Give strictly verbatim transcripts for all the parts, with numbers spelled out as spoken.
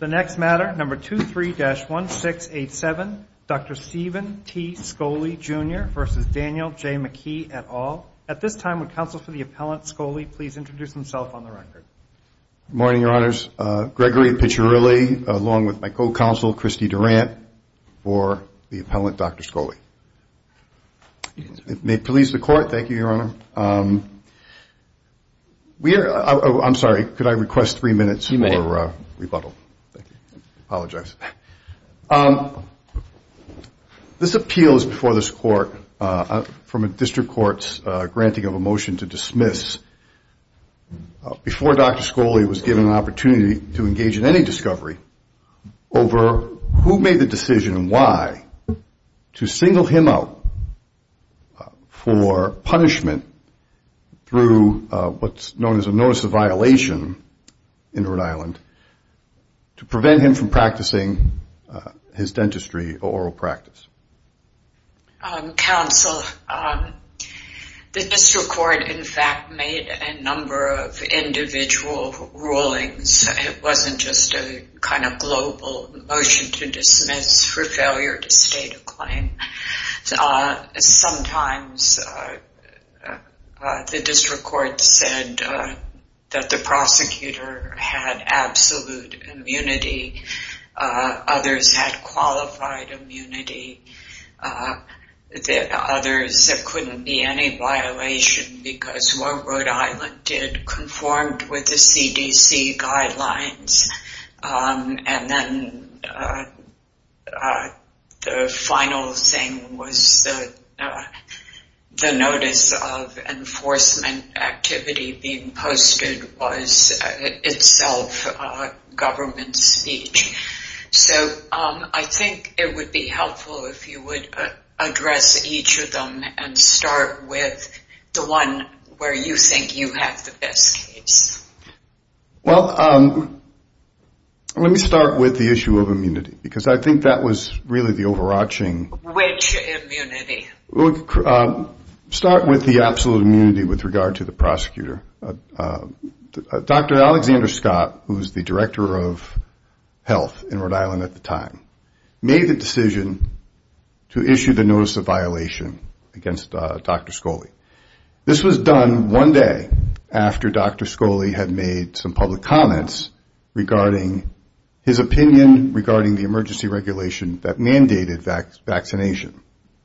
The next matter, number two three dash one six eight seven, Doctor Stephen T. Scoley, Junior versus Daniel J. McKee et al. At this time, would counsel for the appellant, Scoley, please introduce himself on the record. Good morning, Your Honors. Uh, Gregory Piccirilli, along with my co-counsel, Christy Durant, for the appellant, Doctor Scoley. It may please the Court. Thank you, Your Honor. Um, we are, uh, oh, I'm sorry, could I request three minutes you for uh, rebuttal? Thank you. Apologize. Um, this appeal is before this Court uh, from a district court's uh, granting of a motion to dismiss uh, before Doctor Scoley was given an opportunity to engage in any discovery over who made the decision and why to single him out uh, for punishment through uh, what's known as a notice of violation in Rhode Island to prevent him from practicing uh, his dentistry or oral practice. Um, counsel, um, the district court, in fact, made a number of individual rulings. It wasn't just a kind of global motion to dismiss for failure to state a claim. Uh, sometimes uh, uh, the district court said uh, that the prosecutor had absolute immunity. Uh, others had qualified immunity. Uh, The others, there couldn't be any violation because what Rhode Island did conformed with the C D C guidelines. Um, and then uh, uh, the final thing was the uh, the notice of enforcement activity being posted was uh, itself uh, government speech. So um, I think it would be helpful if you would uh, address each of them and start with the one where you think you have the best case. Well, um, let me start with the issue of immunity, because I think that was really the overarching... Which immunity? We'll uh, start with the absolute immunity with regard to the prosecutor. Uh, uh, Doctor Alexander Scott, who's the director of health in Rhode Island at the time, made the decision to issue the notice of violation against uh, Doctor Scoley. This was done one day after Doctor Scoley had made some public comments regarding his opinion regarding the emergency regulation that mandated vac- vaccination.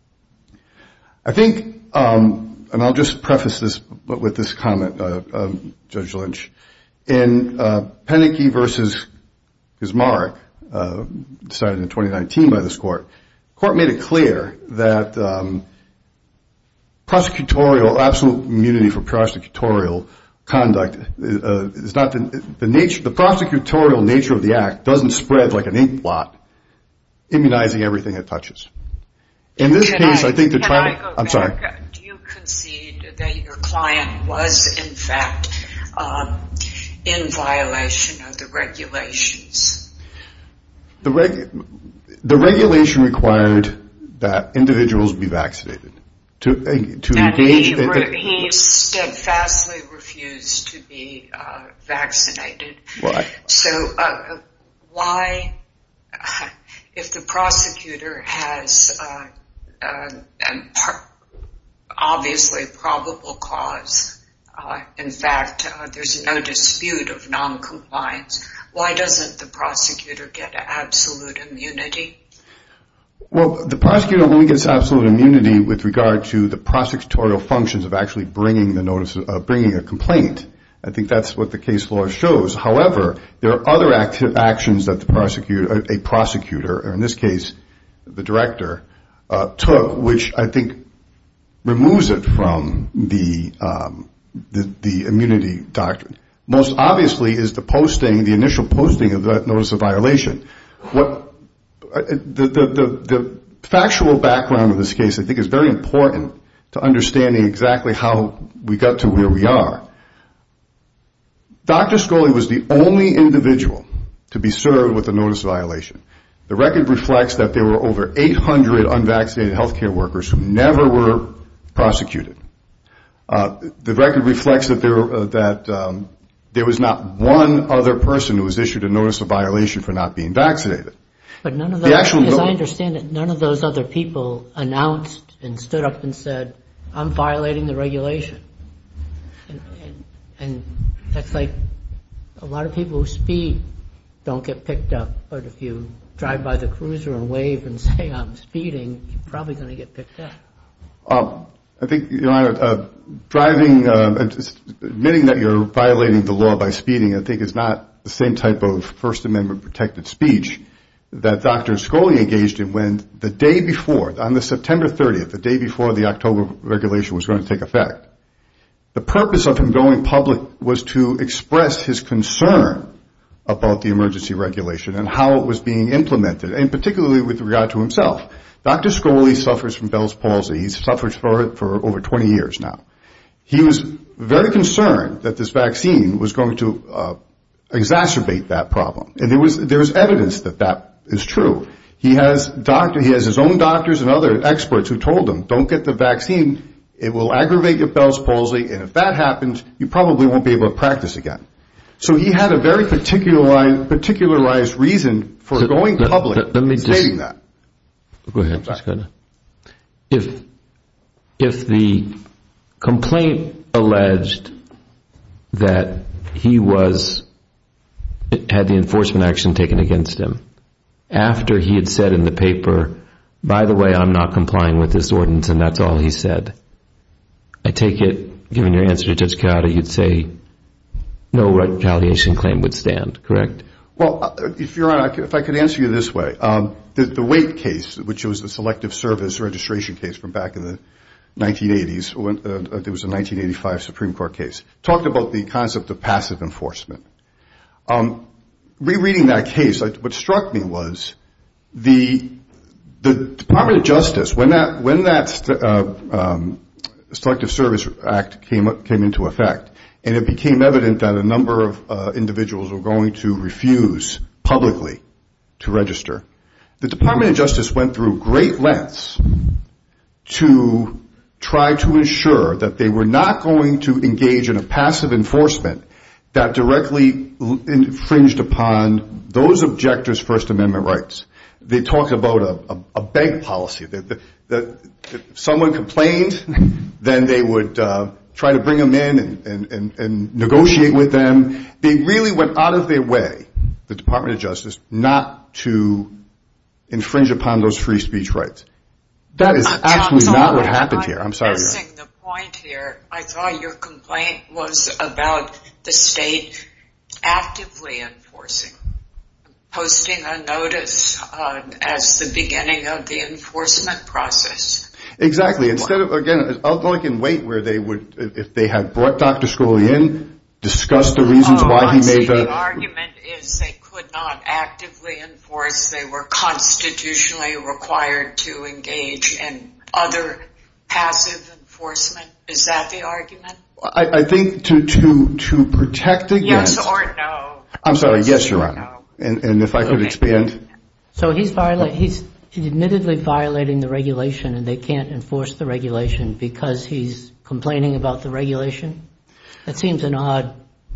I think, um, and I'll just preface this with this comment, uh, um, Judge Lynch, in uh, Pennicky versus Gizmarek, uh, decided in twenty nineteen by this court, the court made it clear that um, prosecutorial, absolute immunity for prosecutorial conduct uh, is not the, the nature, the prosecutorial nature of the act doesn't spread like an ink blot, immunizing everything it touches. In this can case, I, I think the trial, trial, I'm sorry. Do you concede that your client was, in fact, um, in violation of the regulations? The reg, the regulation required that individuals be vaccinated. To, uh, to and engage he, in, re, he steadfastly refused to be uh, vaccinated. Well, I, so uh, why, uh, if the prosecutor has uh, uh, and par- obviously probable cause, uh, in fact, uh, there's no dispute of noncompliance, why doesn't the prosecutor get absolute immunity? Well, the prosecutor only gets absolute immunity with regard to the prosecutorial functions of actually bringing the notice, uh, bringing a complaint. I think that's what the case law shows. However, there are other act- actions that the prosecutor, a prosecutor, or in this case, the director, uh, took, which I think removes it from the, um, the the immunity doctrine. Most obviously is the posting, the initial posting of that notice of violation. What The, the, the, the factual background of this case, I think, is very important to understanding exactly how we got to where we are. Doctor Scoley was the only individual to be served with a notice of violation. The record reflects that there were over eight hundred unvaccinated healthcare workers who never were prosecuted. Uh, the record reflects that there uh, that um, there was not one other person who was issued a notice of violation for not being vaccinated. But none of those, as I understand it, none of those other people announced and stood up and said, I'm violating the regulation. And, and, and that's like a lot of people who speed don't get picked up. But if you drive by the cruiser and wave and say, I'm speeding, you're probably going to get picked up. Uh, I think, Your Honor, uh, driving, uh, admitting that you're violating the law by speeding, I think is not the same type of First Amendment protected speech that Doctor Scully engaged in when the day before, on the September thirtieth, the day before the October regulation was going to take effect, the purpose of him going public was to express his concern about the emergency regulation and how it was being implemented, and particularly with regard to himself. Doctor Scully suffers from Bell's palsy. He's suffered for it for over twenty years now. He was very concerned that this vaccine was going to uh, exacerbate that problem, and there was there was evidence that that is true. He has doctor, he has his own doctors and other experts who told him, don't get the vaccine, it will aggravate your Bell's palsy, and if that happens, you probably won't be able to practice again. So he had a very particularized, particularized reason for so going let, public let, let me stating just, that. Go ahead, just go ahead. If, if the complaint alleged that he was, had the enforcement action taken against him, after he had said in the paper, by the way, I'm not complying with this ordinance, and that's all he said, I take it, given your answer to Judge Chiara, you'd say no retaliation claim would stand, correct? Well, if Your Honor, if I could answer you this way, um, the, the Waite case, which was the selective service registration case from back in the nineteen eighties, when, uh, there was a nineteen eighty-five Supreme Court case, talked about the concept of passive enforcement. Um, rereading that case, what struck me was the the Department of Justice, when that when that uh, um, Selective Service Act came came into effect, and it became evident that a number of uh, individuals were going to refuse publicly to register, the Department of Justice went through great lengths to try to ensure that they were not going to engage in a passive enforcement that directly infringed upon those objectors' First Amendment rights. They talked about a, a, a beg policy, that, that, that if someone complained, then they would uh, try to bring them in and, and, and, and negotiate with them. They really went out of their way, the Department of Justice, not to infringe upon those free speech rights. That is uh, absolutely Counsel, not what happened I'm here. I'm sorry. Missing the point here. I thought your complaint was about the state actively enforcing, posting a notice uh, as the beginning of the enforcement process. Exactly. Instead of, again, like in Waite, where they would, if they had brought Doctor Scully in, discussed the reasons oh, why I he see. made the... The argument is they could not actively enforce. They were constitutionally required to engage in other passive enforcement. Is that the argument? I, I think to, to, to protect against... Yes or no? I'm sorry, yes, Your Honor. No. And, and if I could okay. expand... So he's viola- he's admittedly violating the regulation, and they can't enforce the regulation because he's complaining about the regulation? That seems an odd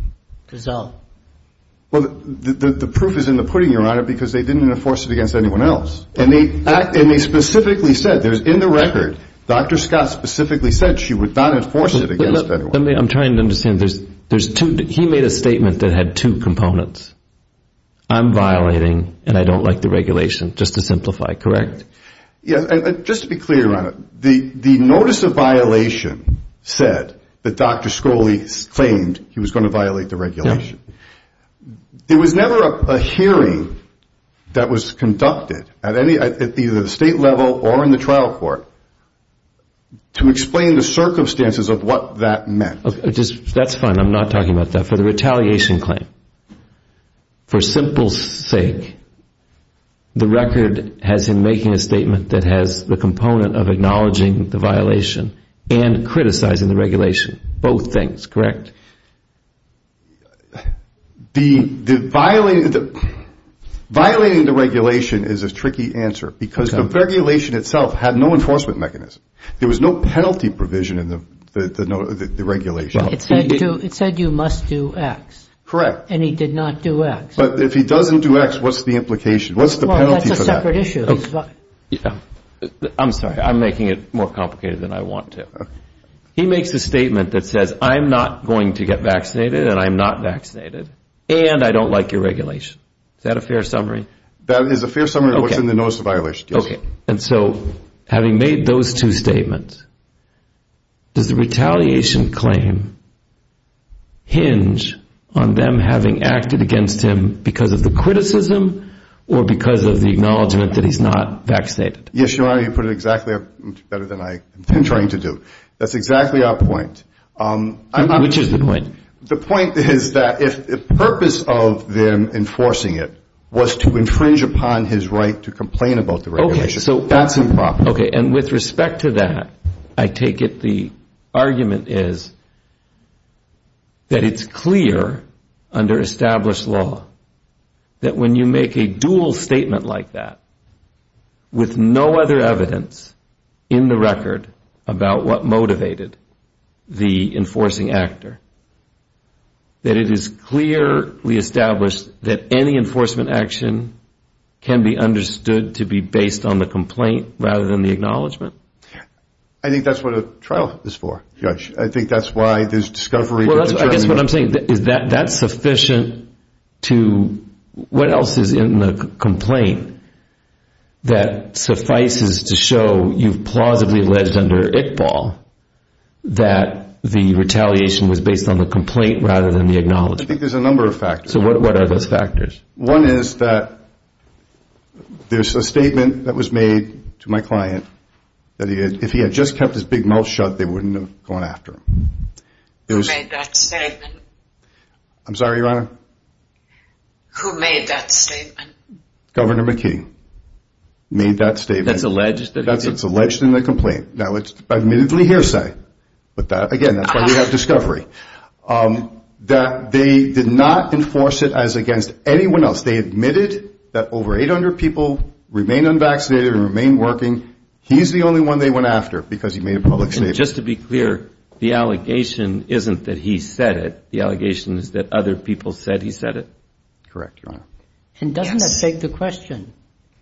result. Well, the, the, the proof is in the pudding, Your Honor, because they didn't enforce it against anyone else. And they act, and they specifically said, there's in the record, Doctor Scott specifically said she would not enforce it against let, anyone. Let me, I'm trying to understand. There's, there's two, he made a statement that had two components. I'm violating, and I don't like the regulation, just to simplify, correct? Yes, and, and just to be clear, Your Honor, the, the notice of violation said that Doctor Scully claimed he was going to violate the regulation. Yeah. There was never a, a hearing that was conducted at any at either the state level or in the trial court to explain the circumstances of what that meant. Okay, just, that's fine. I'm not talking about that. For the retaliation claim, for simple sake, the record has him making a statement that has the component of acknowledging the violation and criticizing the regulation. Both things, correct? The, the violating the violating the regulation is a tricky answer because okay. the regulation itself had no enforcement mechanism. There was no penalty provision in the the the, the, the regulation. Well, it said it, you, it said you must do X. Correct. And he did not do X. But if he doesn't do X, what's the implication? What's the well, penalty for that? Well, that's a separate issue. Okay. Yeah. I'm sorry. I'm making it more complicated than I want to. Okay. He makes a statement that says, I'm not going to get vaccinated and I'm not vaccinated, and I don't like your regulation. Is that a fair summary? That is a fair summary of okay. what's in the notice of violation. Yes. Okay. And so, having made those two statements, does the retaliation claim hinge on them having acted against him because of the criticism or because of the acknowledgement that he's not vaccinated? Yes, Your Honor, you put it exactly better than I've been trying to do. That's exactly our point. Um, I'm, I'm, Which is the point? The point is that if the purpose of them enforcing it was to infringe upon his right to complain about the regulation, okay, so, that's improper. Okay, and with respect to that, I take it the argument is that it's clear under established law that when you make a dual statement like that with no other evidence in the record about what motivated the enforcing actor, that it is clearly established that any enforcement action can be understood to be based on the complaint rather than the acknowledgement? I think that's what a trial is for, Judge. I think that's why there's discovery. Well, that's, I guess what I'm saying is that that's sufficient to, what else is in the complaint that suffices to show you've plausibly alleged under Iqbal that the retaliation was based on the complaint rather than the acknowledgement? I think there's a number of factors. So what, what are those factors? One is that there's a statement that was made to my client that he had, if he had just kept his big mouth shut, they wouldn't have gone after him. Who made that statement? I'm sorry, Your Honor? Who made that statement? Governor McKee made that statement. That's alleged? That That's it's alleged in the complaint. Now, it's admittedly hearsay, but that, again, that's why we have discovery. Um, that they did not enforce it as against anyone else. They admitted that over eight hundred people remain unvaccinated and remain working. He's the only one they went after because he made a public statement. And just to be clear, the allegation isn't that he said it. The allegation is that other people said he said it? Correct, Your Honor. And doesn't Yes. that beg the question?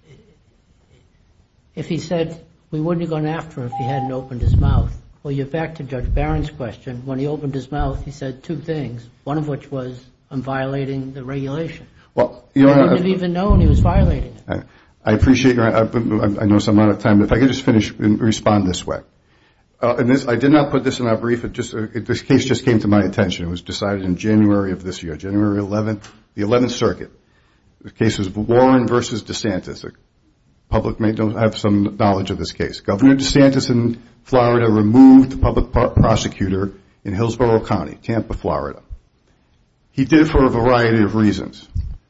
If he said we wouldn't have gone after him if he hadn't opened his mouth, well, you're back to Judge Barron's question. When he opened his mouth, he said two things, one of which was, I'm violating the regulation. Well, Your I Honor, wouldn't have even known he was violating it. I, I appreciate your, I, I know some amount of time, but if I could just finish and respond this way. Uh, and this, I did not put this in our brief. It just, it, this case just came to my attention. It was decided in January of this year, January eleventh, the eleventh Circuit. The case was Warren versus DeSantis. The public may don't have some knowledge of this case. Governor DeSantis in Florida removed the public prosecutor in Hillsborough County, Tampa, Florida. He did it for a variety of reasons.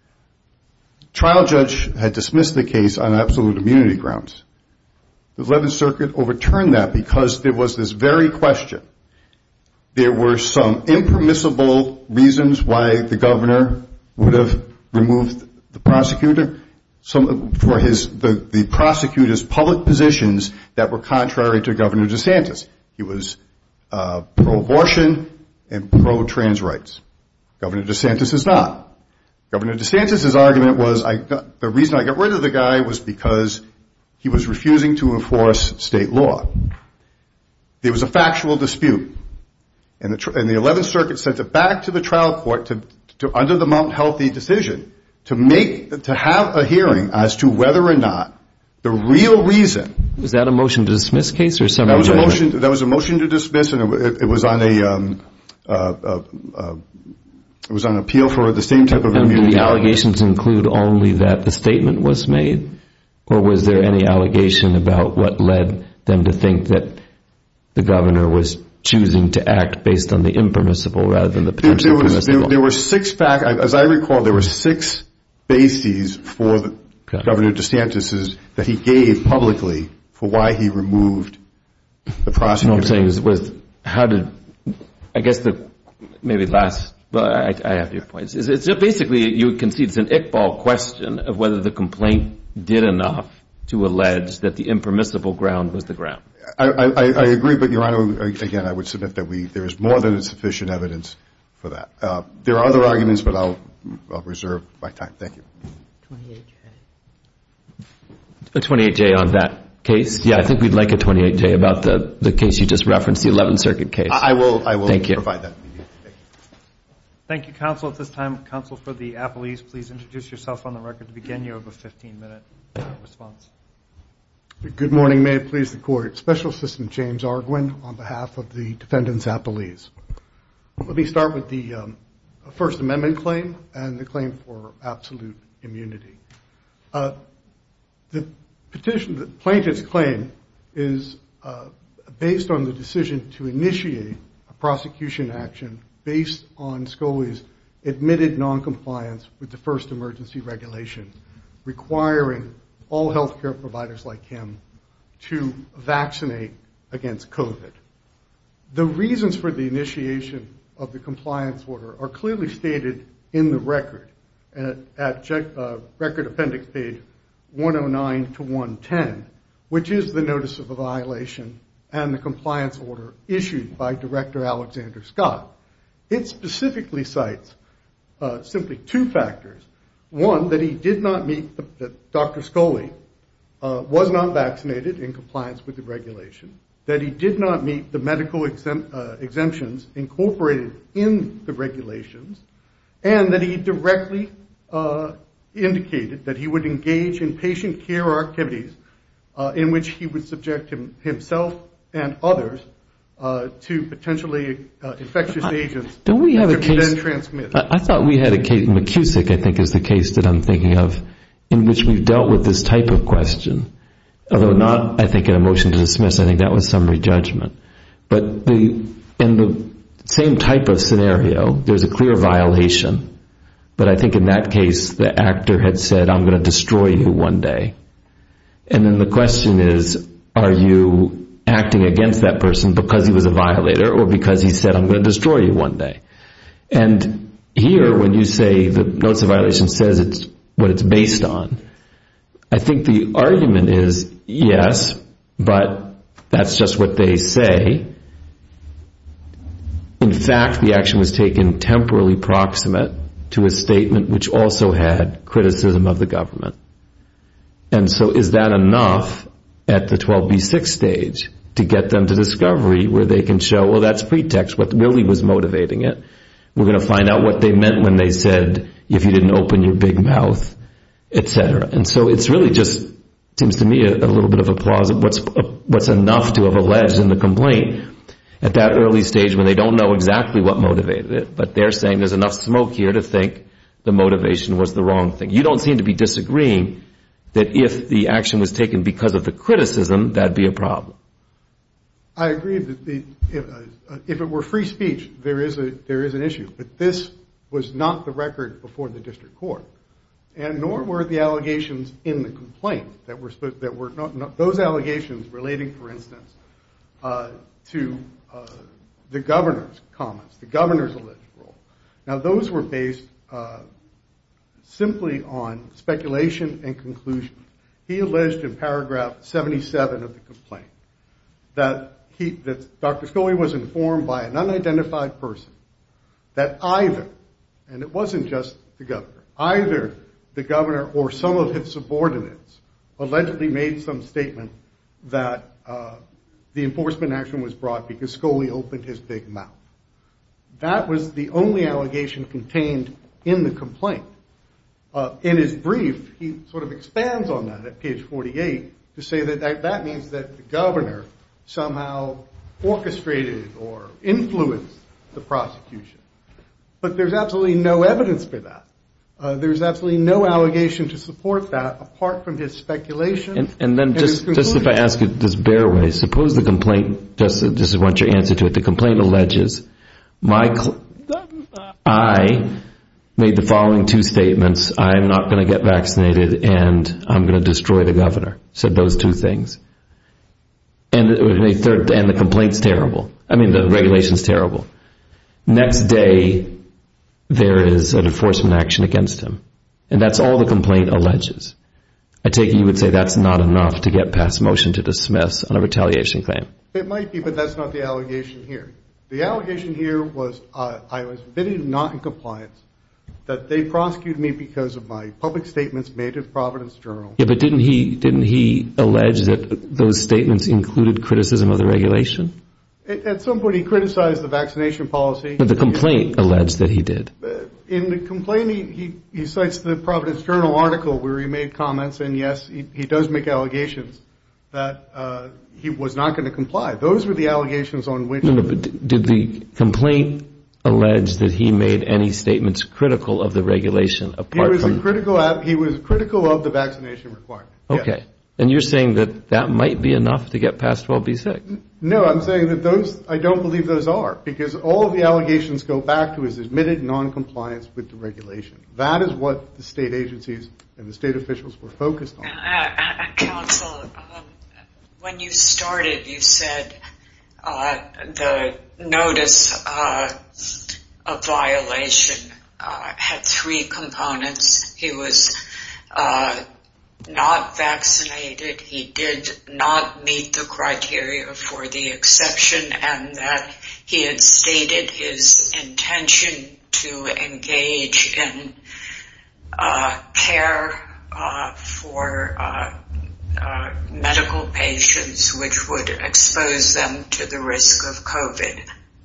Trial judge had dismissed the case on absolute immunity grounds. The eleventh Circuit overturned that because there was this very question. There were some impermissible reasons why the governor would have removed the prosecutor, some for his the, the prosecutor's public positions that were contrary to Governor DeSantis. He was uh, pro-abortion and pro-trans rights. Governor DeSantis is not. Governor DeSantis' argument was I got, the reason I got rid of the guy was because he was refusing to enforce state law. There was a factual dispute, and the, and the eleventh Circuit sent it back to the trial court to, to under the Mount Healthy decision to make to have a hearing as to whether or not the real reason. Was that a motion to dismiss case or something? That was a motion. That was a motion to dismiss, and it, it was on a. Um, uh, uh, uh, It was on appeal for the same type of immunity. And the allegations include only that the statement was made? Or was there any allegation about what led them to think that the governor was choosing to act based on the impermissible rather than the potential there, there was, permissible? there, there were six fact, as I recall, there were six bases for the okay. Governor DeSantis that he gave publicly for why he removed the prosecutor. What I'm saying is, was how did, I guess the, maybe last, well, I, I have your points. It's, it's basically, you would concede it's an Iqbal question of whether the complaint did enough to allege that the impermissible ground was the ground. I, I, I agree, but Your Honor, again, I would submit that we there is more than sufficient evidence for that. Uh, there are other arguments, but I'll, I'll reserve my time. Thank you. twenty-eight J. A twenty-eight J on that case? Yeah, I think we'd like a twenty-eight J about the, the case you just referenced, the eleventh Circuit case. I will, I will Thank you. provide that. Thank you, counsel. At this time, counsel for the appellees, please introduce yourself on the record to begin. You have a fifteen-minute uh, response. Good morning. May it please the Court. Special Assistant James Arguin on behalf of the defendants' appellees. Let me start with the um, First Amendment claim and the claim for absolute immunity. Uh, the petition, the plaintiff's claim is uh, based on the decision to initiate a prosecution action based on Scully's admitted noncompliance with the first emergency regulation requiring all healthcare providers like him to vaccinate against COVID. The reasons for the initiation of the compliance order are clearly stated in the record at, at uh, record appendix page one oh nine to one ten, which is the notice of a violation and the compliance order issued by Director Alexander Scott. It specifically cites uh, simply two factors. One, that he did not meet, the, that Doctor Scully uh, was not vaccinated in compliance with the regulation, that he did not meet the medical exempt, uh, exemptions incorporated in the regulations, and that he directly uh, indicated that he would engage in patient care activities uh, in which he would subject him, himself and others Uh, to potentially uh, infectious agents. Don't we have that a could be case? Then transmitted. I, I thought we had a case. McCusick, I think, is the case that I'm thinking of, in which we've dealt with this type of question. Although not, I think, in a motion to dismiss. I think that was summary judgment. But the in the same type of scenario, there's a clear violation. But I think in that case, the actor had said, "I'm going to destroy you one day," and then the question is, are you acting against that person because he was a violator or because he said, "I'm going to destroy you one day"? And here, when you say the notice of violation says it's what it's based on, I think the argument is yes, but that's just what they say. In fact, the action was taken temporally proximate to a statement which also had criticism of the government. And so is that enough at the twelve B six stage to get them to discovery where they can show, well, that's pretext, what really was motivating it? We're going to find out what they meant when they said, if you didn't open your big mouth, et cetera. And so it's really just, seems to me, a, a little bit of a plausible, what's, a, what's enough to have alleged in the complaint at that early stage when they don't know exactly what motivated it, but they're saying there's enough smoke here to think the motivation was the wrong thing. You don't seem to be disagreeing that if the action was taken because of the criticism, that'd be a problem. I agree that the, if, uh, if it were free speech, there is a there is an issue. But this was not the record before the district court, and nor were the allegations in the complaint that were supposed, that were not, not those allegations relating, for instance, uh, to uh, the governor's comments, the governor's alleged role. Now, those were based uh, simply on speculation and conclusion. He alleged in paragraph seventy-seven of the complaint that he, that Doctor Scully was informed by an unidentified person that either, and it wasn't just the governor, either the governor or some of his subordinates allegedly made some statement that uh, the enforcement action was brought because Scully opened his big mouth. That was the only allegation contained in the complaint. Uh, in his brief, he sort of expands on that at page forty-eight to say that that, that means that the governor somehow orchestrated or influenced the prosecution. But there's absolutely no evidence for that. Uh, there's absolutely no allegation to support that apart from his speculation. And, and then and just, just if I ask it this bare way, suppose the complaint, just this is what your answer to it, the complaint alleges, my, cl- I made the following two statements, I'm not going to get vaccinated and I'm going to destroy the governor, said those two things. And the, third, and the complaint's terrible. I mean, the regulation's terrible. Next day, there is an enforcement action against him. And that's all the complaint alleges. I take it you would say that's not enough to get past motion to dismiss on a retaliation claim. It might be, but that's not the allegation here. The allegation here was uh, I was admitted not in compliance, that they prosecuted me because of my public statements made in Providence Journal. Yeah, but didn't he didn't he allege that those statements included criticism of the regulation? At some point, he criticized the vaccination policy. But the complaint alleged that he did. In the complaint, he, he, he cites the Providence Journal article where he made comments, and yes, he, he does make allegations that uh, he was not going to comply. Those were the allegations on which... No, no, but did the complaint allege that he made any statements critical of the regulation apart he was from... A critical, he was critical of the vaccination requirement. Okay. Yes. And you're saying that that might be enough to get past twelve B six? No, I'm saying that those, I don't believe those are, because all of the allegations go back to his admitted noncompliance with the regulation. That is what the state agencies and the state officials were focused on. Uh, uh, Counsel, um, when you started, you said uh, the notice uh, of violation uh, had three components. He was uh, not vaccinated, he did not meet the criteria for the exception, and that he had stated his intention to engage in uh, care uh, for uh, uh, medical patients which would expose them to the risk of COVID.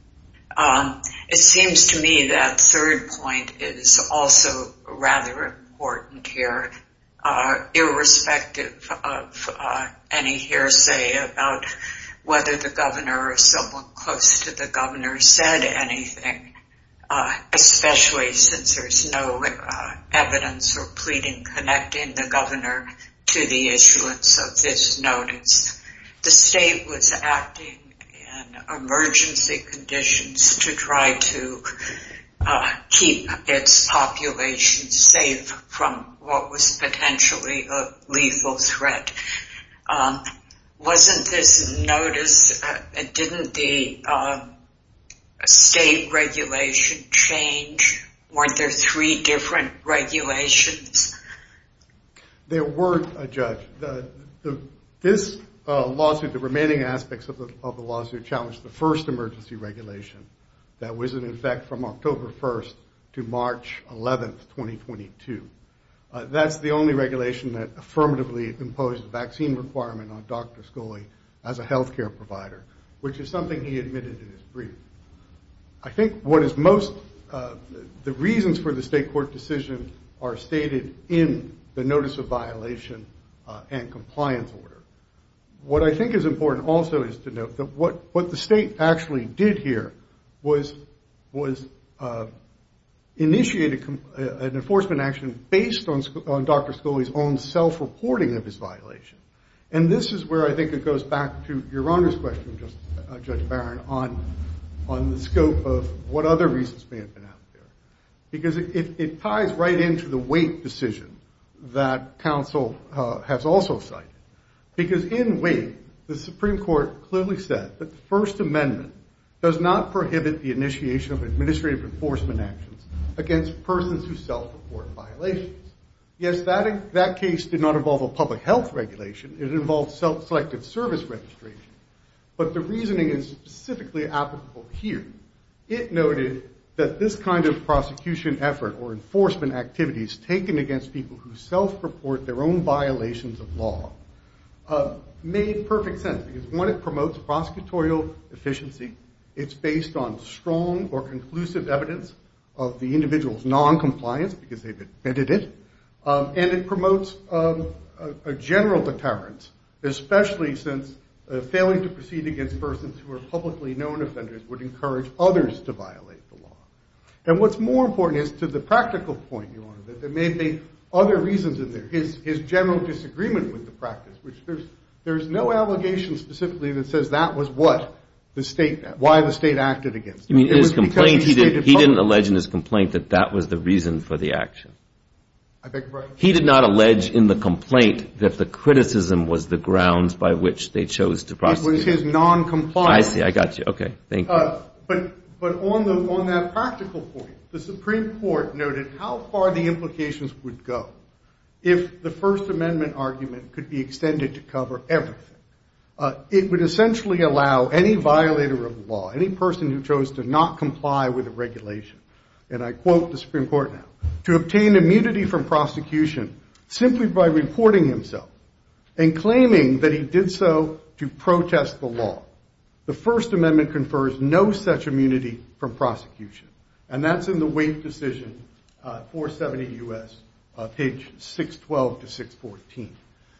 Um, it seems to me that third point is also rather important here. Uh, irrespective of uh, any hearsay about whether the governor or someone close to the governor said anything, uh, especially since there's no uh, evidence or pleading connecting the governor to the issuance of this notice. The state was acting in emergency conditions to try to uh, keep its population safe from what was potentially a lethal threat. Um, wasn't this notice, uh, didn't the uh, state regulation change? Weren't there three different regulations? There were, a judge. The, the, this uh, lawsuit, the remaining aspects of the, of the lawsuit challenged the first emergency regulation that was in effect from October first to March eleventh, twenty twenty-two. Uh, that's the only regulation that affirmatively imposed a vaccine requirement on Doctor Scully as a healthcare provider, which is something he admitted in his brief. I think what is most, uh, the reasons for the state court decision are stated in the notice of violation uh, and compliance order. What I think is important also is to note that what, what the state actually did here was, was uh, initiated an enforcement action based on, on Doctor Scully's own self-reporting of his violation. And this is where I think it goes back to Your Honor's question, just, uh, Judge Barron, on, on the scope of what other reasons may have been out there. Because it, it, it ties right into the Waite decision that counsel uh, has also cited. Because in Waite, the Supreme Court clearly said that the First Amendment does not prohibit the initiation of administrative enforcement actions against persons who self-report violations. Yes, that, that case did not involve a public health regulation. It involved self-selected service registration. But the reasoning is specifically applicable here. It noted that this kind of prosecution effort or enforcement activities taken against people who self-report their own violations of law uh, made perfect sense. Because one, it promotes prosecutorial efficiency. It's based on strong or conclusive evidence of the individual's non-compliance because they've admitted it. Um, and it promotes um, a, a general deterrence, especially since uh, failing to proceed against persons who are publicly known offenders would encourage others to violate the law. And what's more important is to the practical point, Your Honor, that there may be other reasons in there. His, his general disagreement with the practice, which there's, there's no allegation specifically that says that was what the state, why the state acted against. You mean in his complaint, he, did, he didn't allege in his complaint that that was the reason for the action? I beg your pardon? He did not allege in the complaint that the criticism was the grounds by which they chose to prosecute. It was his non-compliance. I see, I got you. Okay, thank you. Uh, but but on the on that practical point, the Supreme Court noted how far the implications would go if the First Amendment argument could be extended to cover everything. uh, it would essentially allow any violator of the law, any person who chose to not comply with a regulation, and I quote the Supreme Court now, to obtain immunity from prosecution simply by reporting himself and claiming that he did so to protest the law. The First Amendment confers no such immunity from prosecution. And that's in the Waite decision, uh, four seventy U S, uh, page six twelve to six fourteen.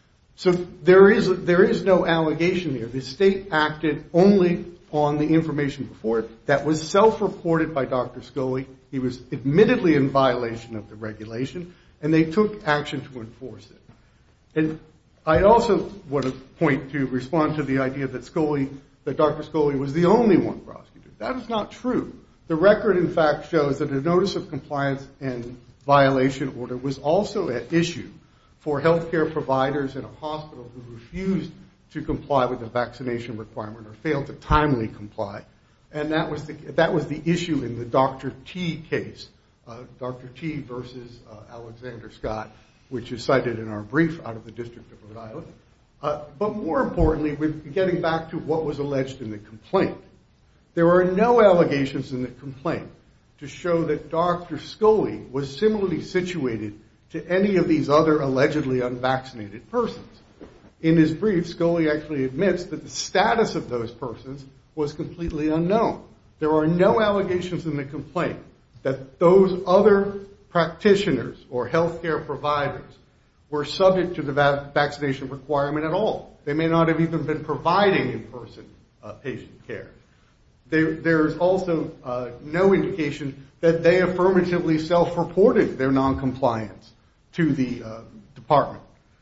So there is, there is no allegation here. The state acted only on the information before it that was self-reported by Doctor Scully. He was admittedly in violation of the regulation, and they took action to enforce it. And I also want to point to, respond to the idea that Scully, that Doctor Scully was the only one prosecuted. That is not true. The record, in fact, shows that a notice of compliance and violation order was also at issue for healthcare providers in a hospital who refused to comply with the vaccination requirement or failed to timely comply. And that was the, that was the issue in the Doctor T case, uh, Doctor T versus uh, Alexander Scott, which is cited in our brief out of the District of Rhode Island. Uh, but more importantly, with getting back to what was alleged in the complaint, there are no allegations in the complaint to show that Doctor Scully was similarly situated to any of these other allegedly unvaccinated persons. In his brief, Scully actually admits that the status of those persons was completely unknown. There are no allegations in the complaint that those other practitioners or healthcare providers were subject to the va- vaccination requirement at all. They may not have even been providing in-person uh, patient care. There, there's also uh, no indication that they affirmatively self-reported their noncompliance to the uh, department.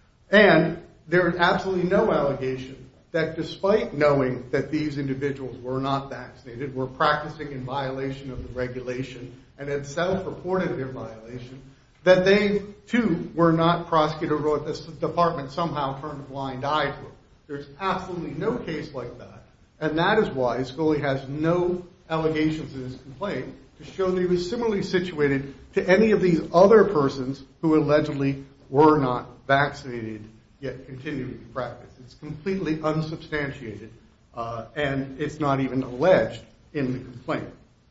And there is absolutely no allegation that despite knowing that these individuals were not vaccinated, were practicing in violation of the regulation, and had self-reported their violation, that they, too, were not prosecuted or that the department somehow turned a blind eye to it. There's absolutely no case like that. And that is why Scully has no allegations in his complaint to show that he was similarly situated to any of these other persons who allegedly were not vaccinated yet continue to practice. It's completely unsubstantiated, uh, and it's not even alleged in the complaint.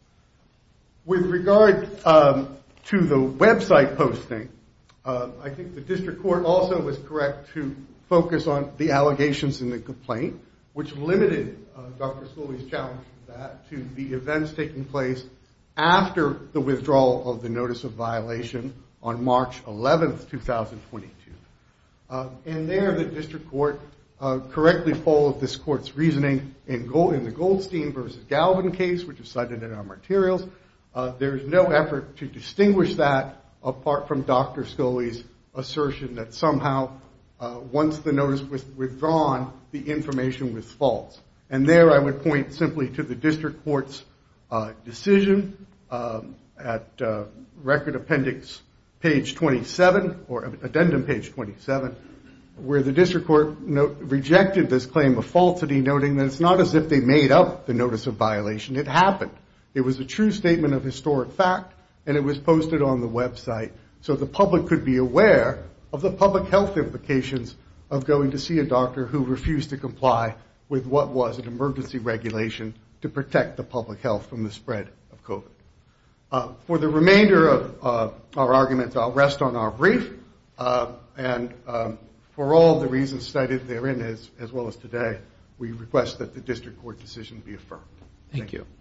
With regard um, to the website posting, uh, I think the district court also was correct to focus on the allegations in the complaint, which limited uh, Doctor Scully's challenge to that to the events taking place after the withdrawal of the notice of violation on March eleventh, twenty twenty-two. Uh, and there, the district court uh, correctly followed this court's reasoning in, Gold, in the Goldstein versus Galvin case, which is cited in our materials. Uh, there's no effort to distinguish that apart from Doctor Scully's assertion that somehow, uh, once the notice was withdrawn, the information was false. And there, I would point simply to the district court's uh, decision um, at uh, record appendix page twenty-seven, or addendum page twenty-seven, where the district court note, rejected this claim of falsity, noting that it's not as if they made up the notice of violation. It happened. It was a true statement of historic fact, and it was posted on the website so the public could be aware of the public health implications of going to see a doctor who refused to comply with what was an emergency regulation to protect the public health from the spread of COVID. Uh, for the remainder of uh, our arguments, I'll rest on our brief, uh, and um, for all the reasons cited therein, as, as well as today, we request that the district court decision be affirmed. Thank, Thank you. you.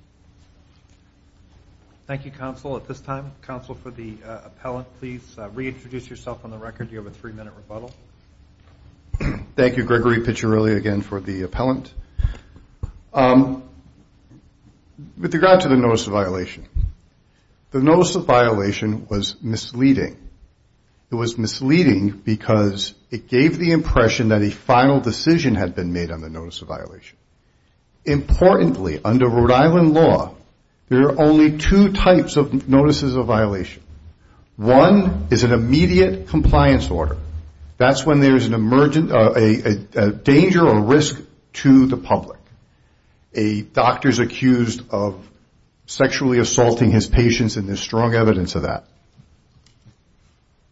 Thank you, counsel. At this time, counsel for the uh, appellant, please uh, reintroduce yourself on the record. You have a three-minute rebuttal. Thank you, Gregory Piccirilli, again for the appellant. Um, with regard to the notice of violation, the notice of violation was misleading. It was misleading because it gave the impression that a final decision had been made on the notice of violation. Importantly, under Rhode Island law, there are only two types of notices of violation. One is an immediate compliance order. That's when there's an emergent, uh, a, a, a danger or risk to the public. A doctor's accused of sexually assaulting his patients, and there's strong evidence of that.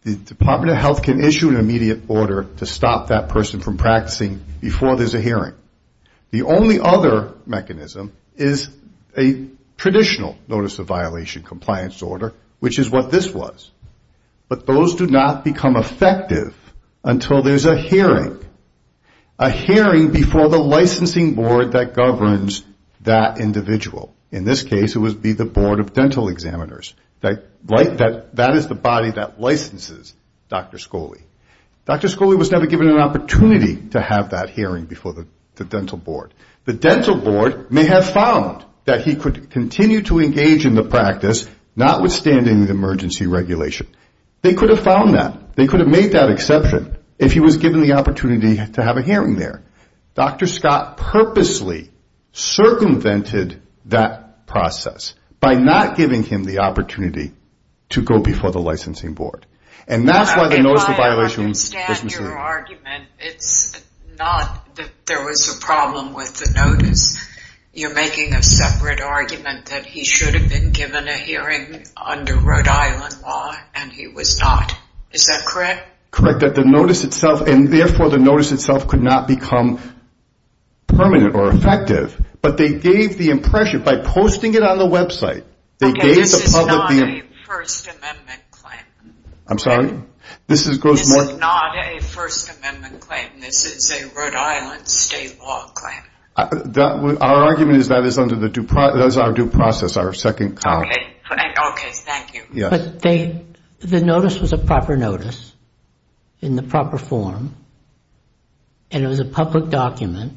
the Department of Health can issue an immediate order to stop that person from practicing before there's a hearing. The only other mechanism is a traditional notice of violation compliance order, which is what this was. But those do not become effective until there's a hearing. A hearing before the licensing board that governs that individual. In this case, it would be the Board of Dental Examiners. That, that, that is the body that licenses Doctor Scoli. Doctor Scoli was never given an opportunity to have that hearing before the, the dental board. The dental board may have found that he could continue to engage in the practice, notwithstanding the emergency regulation. They could have found that. They could have made that exception if he was given the opportunity to have a hearing there. Doctor Scott purposely circumvented that process by not giving him the opportunity to go before the licensing board. And that's why the notice of violation was misleading. If I understand your argument, it's not that there was a problem with the notice. You're making a separate argument that he should have been given a hearing under Rhode Island law, and he was not. Is that correct? Correct, that the notice itself, and therefore the notice itself could not become permanent or effective, but they gave the impression, by posting it on the website, they okay, gave this the public is not the... a First Amendment claim. I'm sorry? This is goes this more... This is not a First Amendment claim. This is a Rhode Island state law claim. Uh, that, our argument is that is under the due pro- that is our due process, our second count. Okay, okay, thank you. Yes. But they, the notice was a proper notice in the proper form, and it was a public document.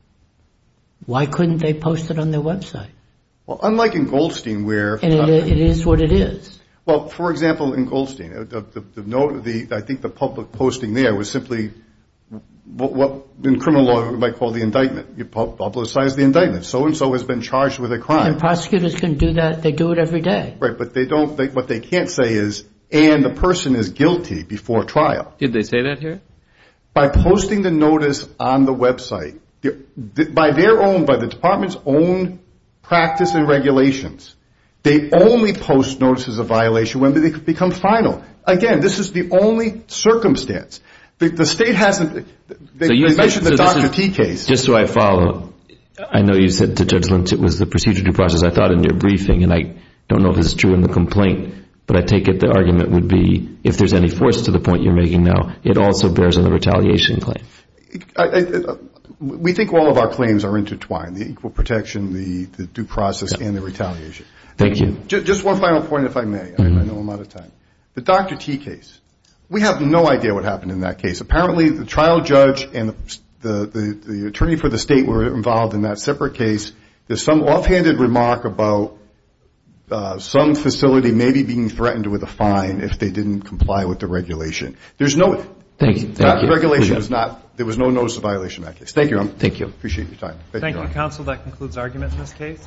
Why couldn't they post it on their website? Well, unlike in Goldstein, where and it, uh, it is what it is. Well, for example, in Goldstein, the, the, the note, the I think the public posting there was simply what, what in criminal law we might call the indictment. You publicize the indictment. So and so has been charged with a crime. And prosecutors can do that. They do it every day. Right, but they don't. They, what they can't say is, and the person is guilty before trial. Did they say that here? By posting the notice on the website, the, the, by their own, by the department's own practice and regulations, they only post notices of violation when they become final. Again, this is the only circumstance. The, the state hasn't. They, so you they mentioned the so Doctor T case. Just so I follow, I know you said to Judge Lynch it was the procedure due process. I thought in your briefing, and I don't know if this is true in the complaint, but I take it the argument would be if there's any force to the point you're making now, it also bears on the retaliation claim. I, I, we think all of our claims are intertwined: the equal protection, the, the due process, yeah. and the retaliation. Thank you. Just, just one final point, if I may. Mm-hmm. I, I know I'm out of time. The Doctor T case. We have no idea what happened in that case. Apparently, the trial judge and the, the, the, the attorney for the state were involved in that separate case. There's some offhanded remark about uh, some facility maybe being threatened with a fine if they didn't comply with the regulation. There's no Thank you. Thank that you. regulation was not. There was no notice of violation in that case. Thank you. I Thank you. Appreciate your time. Thank, Thank you, counsel. That concludes argument in this case.